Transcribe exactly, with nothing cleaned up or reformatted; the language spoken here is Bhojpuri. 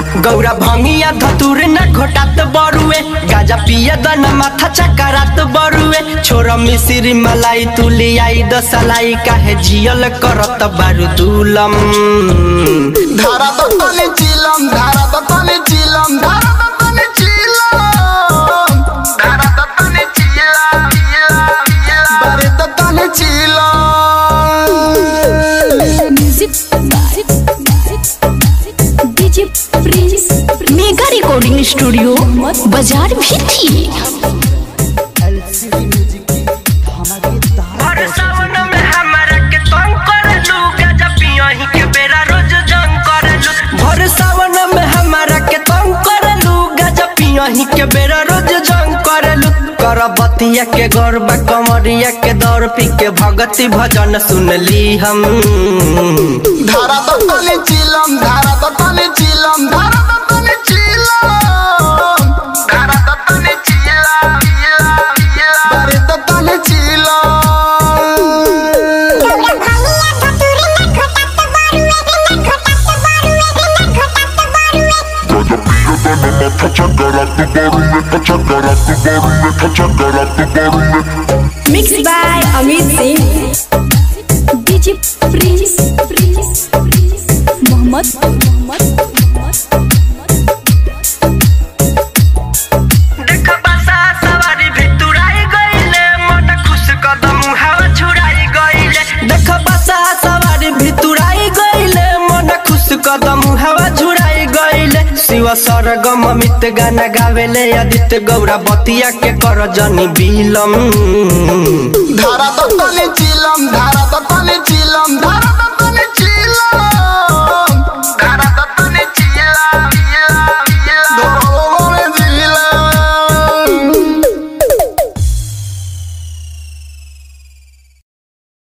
गौरा भंगिया धतुर न घोटात बरुए गाजा पिया दन माथा चकरात बरुए छोरा मिसिरी मलाई तुली आई दसलाई काहे जियल करत बारू दुलम धारा तने चिलम धारा तने चिलम धारा तने चिलम धारा तने चिलम बारे तने चिलम music DJ Prince mega recording studio बाजार भी थी। के बेरा रोज जंग करलू कर बतिया के गौरबा कमरिया के दौर पी के भगती भजन सुनली हम धारा तने चिलम धारा तने चिलम धारा तने चिलम धारा तने चिलम बारे तने चिलम mix by Amit Singh DJ Prince Mohammad देखा बसा सवारी भितुराई गइले मन खुश कदम हवा छुड़ाई गइले देखा बसा सवारी भितुराई गइले मन खुश कदम हवा छुड़ाई गइले शिव सरगम अमित गाना गावेले आदित्य गौरा बतिया के कर जनी बिलम धारा तने चिलम धारा तने चिलम धारा